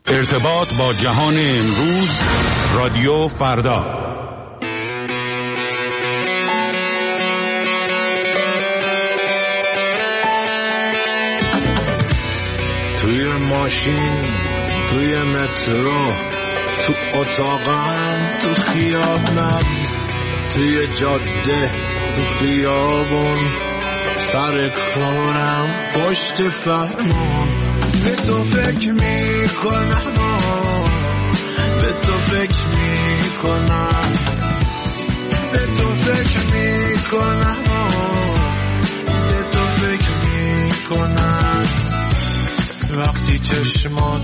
ارتباط با جهان امروز، رادیو فردا. توی ماشین، توی مترو، تو اتاقم، تو خیابونم، توی جاده، تو خیابون، سر کارم، پشت فرمون. به تو فکر میکنم، به تو فکر میکنم، به تو فکر میکنم، به تو فکر میکنم. وقتی چشمات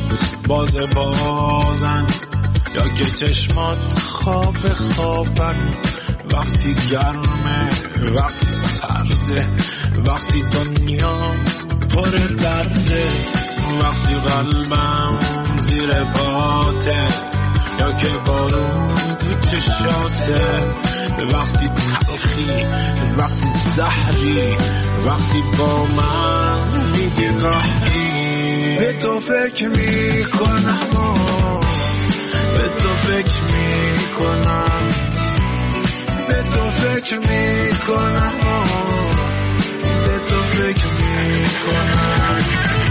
بازن یا که چشمات خوابن، وقتی گرمه، وقتی سرده، وقتی دنیا پر درده، وقتی قلبم زیر پاته یا که بارون تو چشاته، وقتی تلخی، وقتی زهری، وقتی با من میگی راهی. به تو فکر میکنم، به تو فکر میکنم، به تو فکر میکنم، به تو فکر میکنم.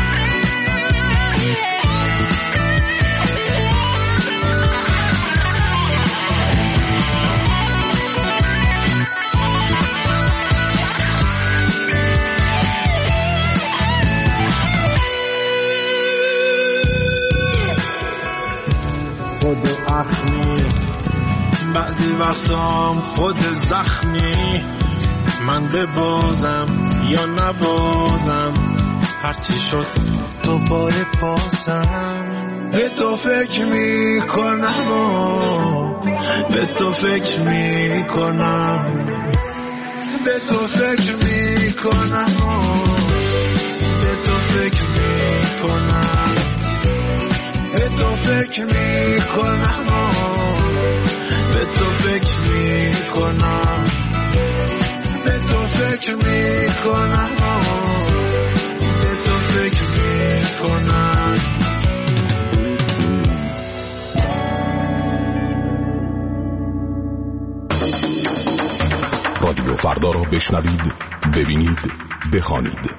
خود اخمی، بعضی وقتام خود زخمی، من ببازم یا نبازم، هرچی شد دوباره پاسم. به تو فکر میکنم، به تو فکر میکنم، به تو فکر میکنم، به تو فکر میکنم، به تو فکر میکنم، به تو فکر میکنم، به تو فکر میکنم، به تو فکر میکنم. رادیو فردا را بشنوید، ببینید، بخوانید.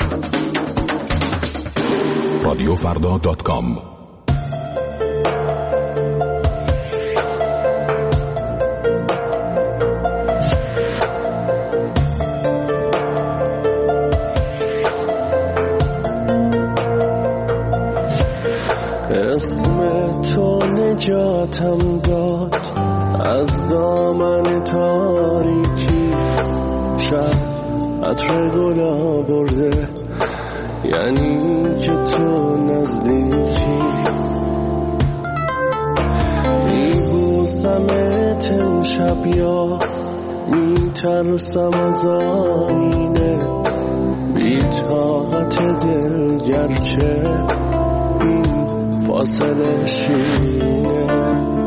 radiofrda.com. اسم تو نجاتم داد از دامن تاریکی، شب عطر گلا برده، یعنی که تو نزدیکی. میبوسمت امشب یا میترسم از آینه، بی طاقت دل گرچه این فاصله شینه.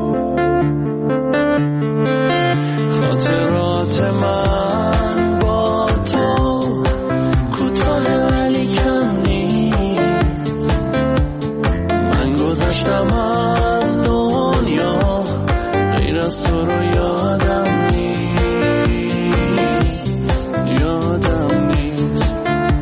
خاطرات من با تو کوتاه ولی کم نیست، من گذشتم از دنیا غیر از تو رو یادم نیست، یادم نیست.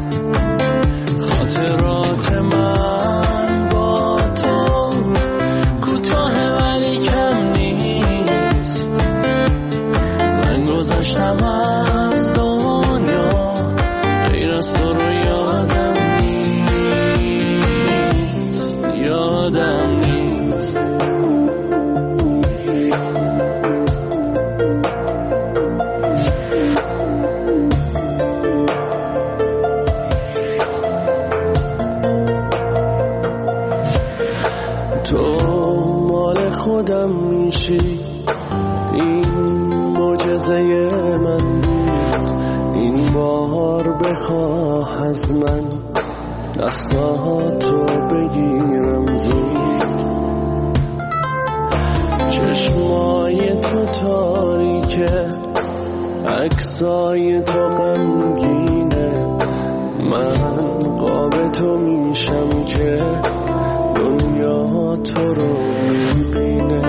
خاطرات من با تو کوتاه ولی کم نیست، من گذشتم از دنیا غیر از تو رو یادم نیست، یادم نیست. تو مال خودم میشی، این معجزه من بود. این بار بخواه از من دستاتو بگیرم زود. چشمای تو تاریکه، عکسای تو غمگینه، من قاب تو میشم که دنیا تو تو رو میبینه.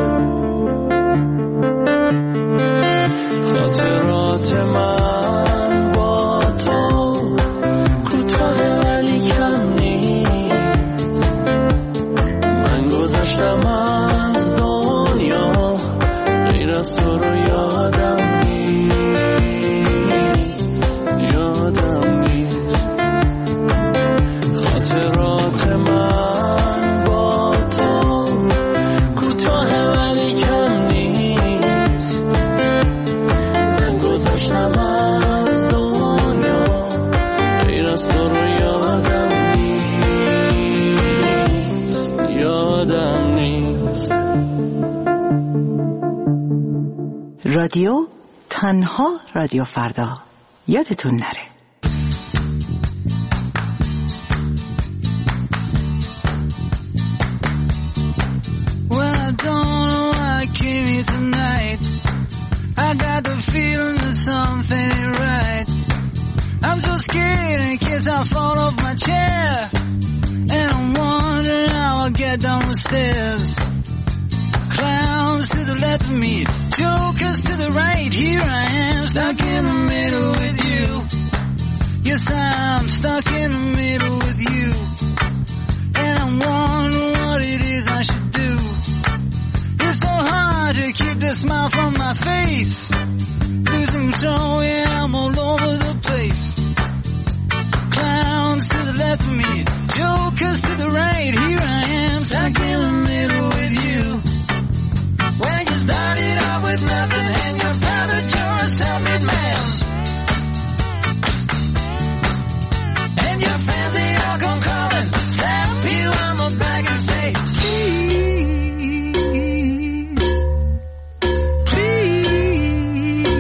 خاطرات من با تو کوتاه ولی کم نیست. من گذشتم از دنیا غیر از تو رو یادم نیست، یادم نیست. خاطرات من با تو کوتاه ولی کم نیست. من گذشتم از دنیا غیر از تو رو یادم نیست، یادم نیست. رادیو تنها رادیو فردا، یادتون نره. Well, I don't know why I came here tonight. I got the feeling that something ain't right. I'm so scared in case I fall off my chair, and I'm wondering how I'll get down the stairs. Clowns to the left of me, jokers to the right. Here I am, stuck in the middle with you. Yes, I'm stuck in the middle with you, and I'm wondering what it is I should do. It's so hard to keep the smile from my face. Losing control, yeah, I'm all over the place. Clowns to the left of me, jokers to the right. Here I am, stuck in the middle with you. When you started out with nothing and you're proud that you're a self-made man, and your friends, they all come calling, slap you on the back and say, please, please.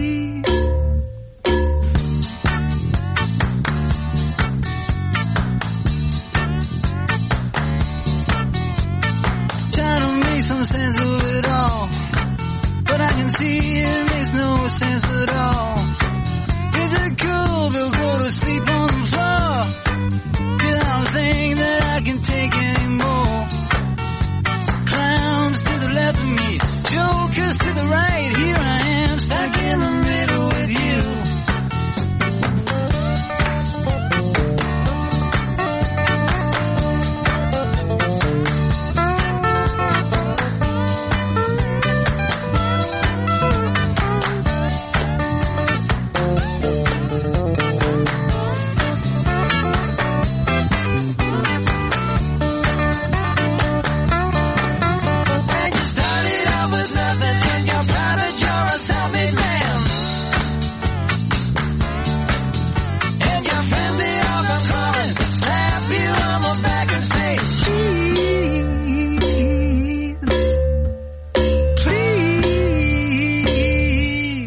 Try to make some sense of it all, but I can see it makes no sense at all. Is it cool to go to sleep on the floor? 'Cause I don't think that I can take anymore. Clowns to the left of me, jokers to the right. Here I am, stuck in the middle with you. And you started out with nothing and you're proud that you're a self-made man, and your friends, they all come calling, slap you on the back and say, please, please.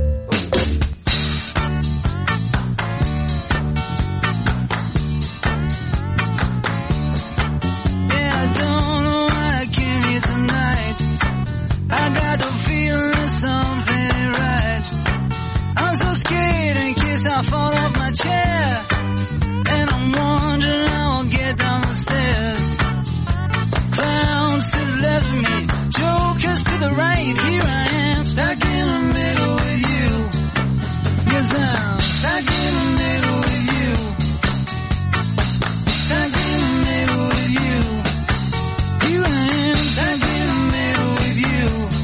Yeah, I don't know why I came here tonight. I got the feeling that something ain't right. I'm so scared in case I fall off my chair, and I'm wondering how I'll get down the stairs. Clowns to the left of me, jokers to the right. Here I am, stuck in the middle with you. Yes, I'm stuck in the middle with you. Stuck in the middle with you. Here I am, stuck in the middle with you.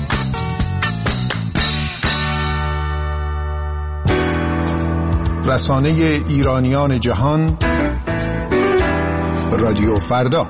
رسانه ایرانیان جهان، رادیو فردا.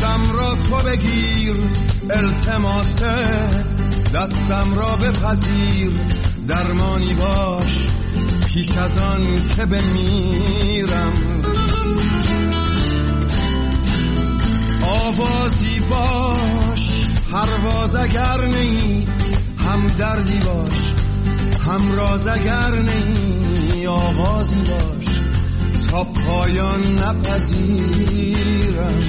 دلم را تو بگیر، التماس دستم را بپذیر، درمانی باش پیش از آن که بمیرم. آوازی باش پرواز اگر نی، هم دردی باش هم راز اگر نی، آغازی باش تا پایان نپذیرم.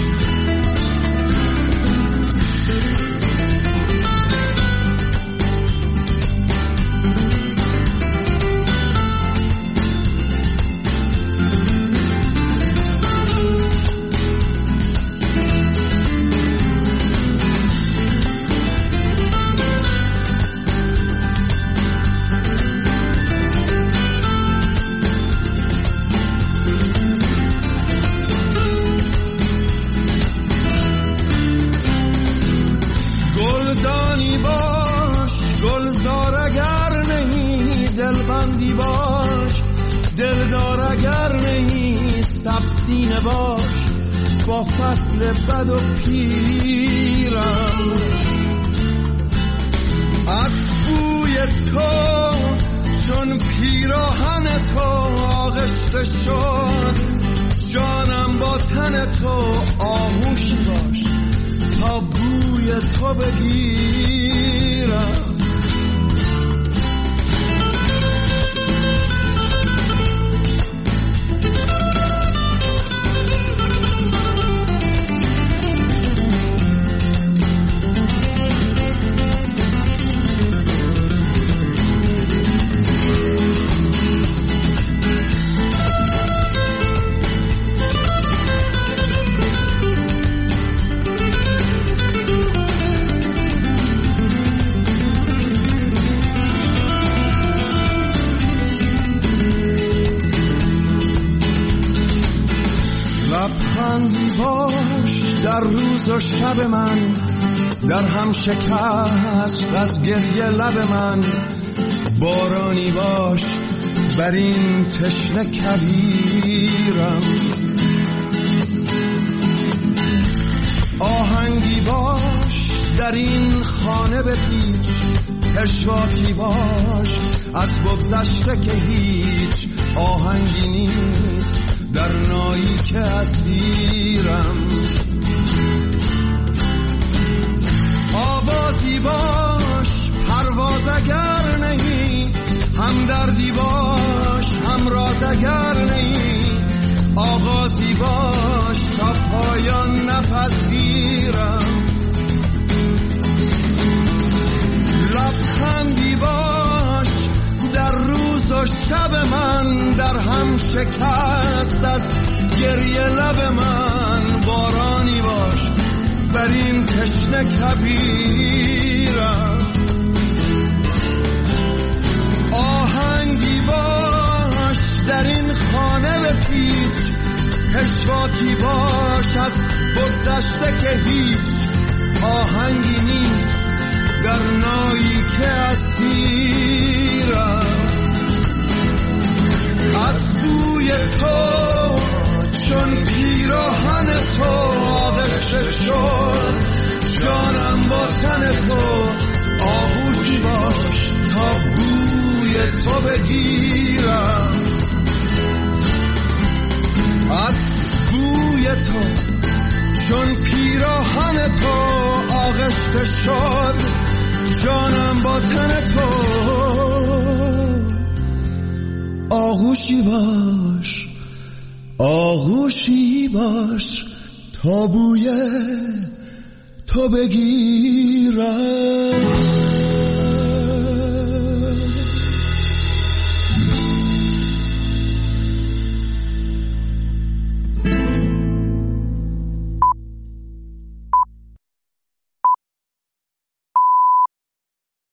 دلبندی باش، دلدار اگر نیست سبسینه باش، با فصل بد و پیرم. از بوی تو چون پیراهن تو آغشته شد، جانم با تن تو آغوشی باش تا بوی تو بگیرم. لبخندی باش در روز و شب من، در هم شکست از گریه لب من، بارانی باش بر این تشنه کویرم. آهنگی باش در این خانه بپیچ، پشواکی باش از بگذشته که هیچ آهنگی نیست در نایی که اسیرم. آوازی باش پرواز اگر نهی، هم دردی باش هم راز اگر نهی، آغازی باش تا پایان نپذیرم. لبخندی باش در روز و شب من، در هم شکست از گریه لب من، بارانی باش بر این تشنه کویرم. آهنگی باش در این خانه بپیچ، پشواکی باش از بگذشته که هیچ آهنگی نیست در نایی که اسیرم. از بوی تو چون پیراهن تو آغشته شد، جانم با تن تو آغوشی باش تا بوی تو بگیرم. از بوی تو چون پیراهن تو آغشته شد، جانم با تن تو آغوشی باش، آغوشی باش تا بوی تو بگیرم.